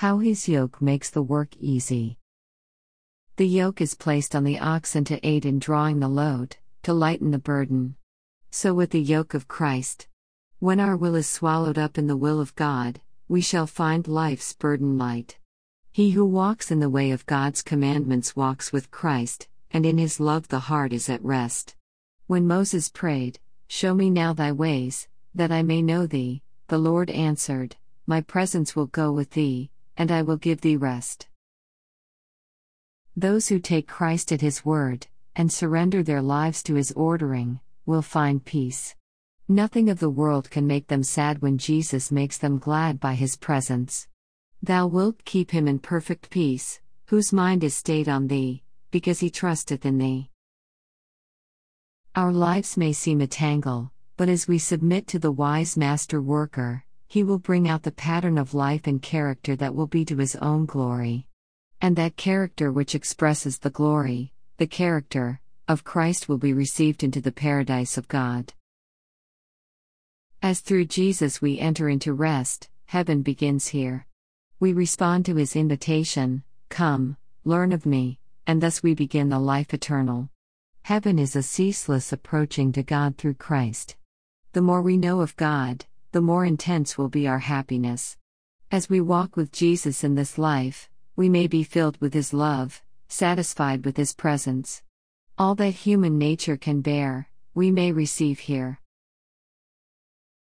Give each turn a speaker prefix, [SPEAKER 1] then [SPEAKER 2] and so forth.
[SPEAKER 1] How his yoke makes the work easy. The yoke is placed on the oxen to aid in drawing the load, to lighten the burden. So with the yoke of Christ. When our will is swallowed up in the will of God, we shall find life's burden light. He who walks in the way of God's commandments walks with Christ, and in his love the heart is at rest. When Moses prayed, "Show me now thy ways, that I may know thee," the Lord answered, "My presence will go with thee, and I will give thee rest." Those who take Christ at his word, and surrender their lives to his ordering, will find peace. Nothing of the world can make them sad when Jesus makes them glad by his presence. Thou wilt keep him in perfect peace, whose mind is stayed on thee, because he trusteth in thee. Our lives may seem a tangle, but as we submit to the wise master worker, he will bring out the pattern of life and character that will be to his own glory. And that character which expresses the glory, the character, of Christ will be received into the paradise of God. As through Jesus we enter into rest, heaven begins here. We respond to his invitation, "Come, learn of me," and thus we begin the life eternal. Heaven is a ceaseless approaching to God through Christ. The more we know of God, the more intense will be our happiness. As we walk with Jesus in this life, we may be filled with his love, satisfied with his presence. All that human nature can bear, we may receive here.